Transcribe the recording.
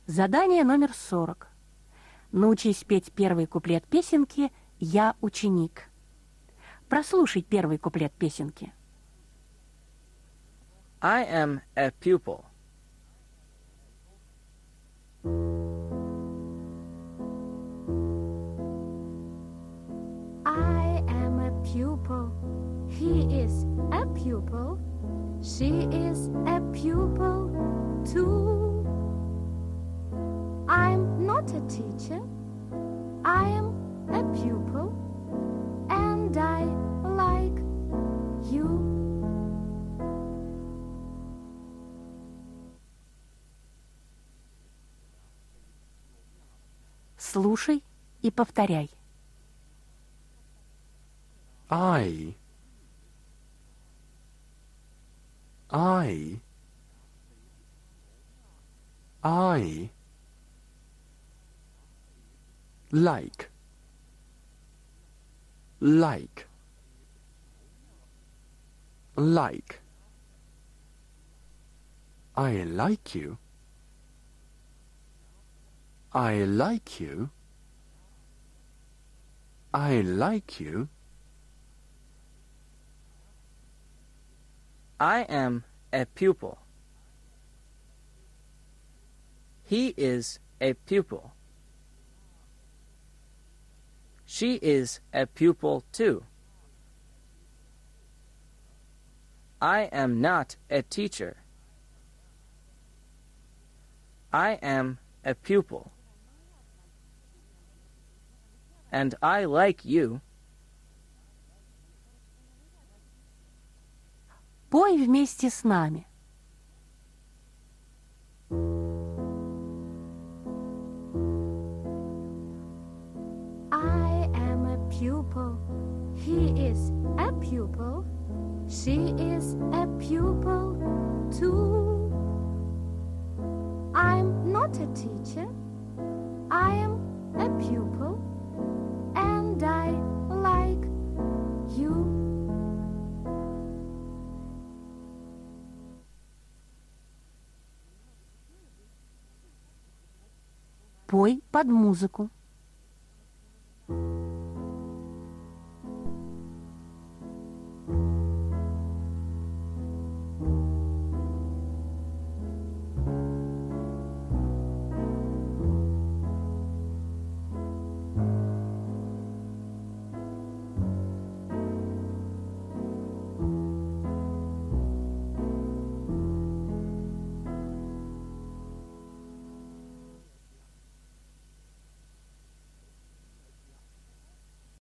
Задание номер 40. Научись петь первый куплет песенки «Я ученик». Прослушай первый куплет песенки. I am a pupil. I am a pupil. He is a pupil. She is a pupil too. I'm not a teacher. I am a pupil. And I like you. Слушай и повторяй. I like I like you. I like you. I like you. I am a pupil. He is a pupil. She is a pupil too. I am not a teacher. I am a pupil. And I like you. Пой вместе с нами. I am a pupil. He is a pupil. She is a pupil too. I'm not a teacher. I am a pupil. And I like you. Пой под музыку.